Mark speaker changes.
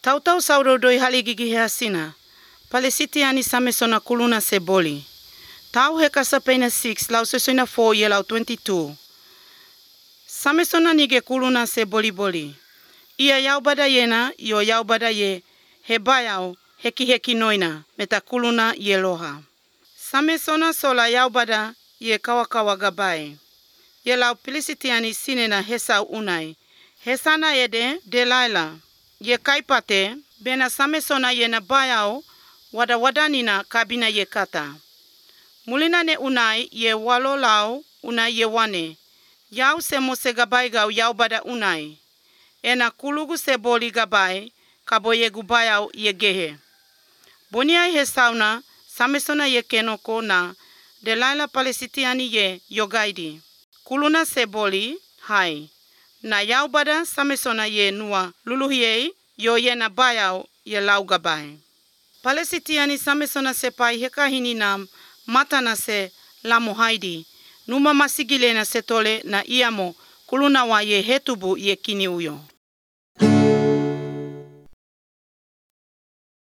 Speaker 1: Tautau sauro doi haligigi he asina. Palesitiani samesona kuluna se boli. Tau he kasapeina 6 lau sesoina 4 ye lau 22. Samesona nige kuluna se boli. Ia yaubada yena yo yaubada ye he bayau heki noina meta kuluna ye loha. Samesona sola yaubada ye kawakawa gabai. Ye lau Palesitiani sinena hesau unai. Hesana ede Delaila. Ye kaipate bena samesona ye na bayau wada-wadanina kabina ye kata. Mulina ne unai ye walo lau unai ye wane. Yau se mose gabai gau yaubada unai. Ena kulugu se boli gabai kabo ye gubayau ye gehe. Boniai he sauna samesona ye kenoko na Delaila Palesitiani ye yogaidi. Kuluna se boli hai. Na yaubada samesona ye nua luluhiei yo ye na bayau ye lau gabai. Palesitiani samesona se pai hekahini na matana se lamo haidi. Numa masigile na setole na iamo kuluna wa ye hetubu ye kini uyo.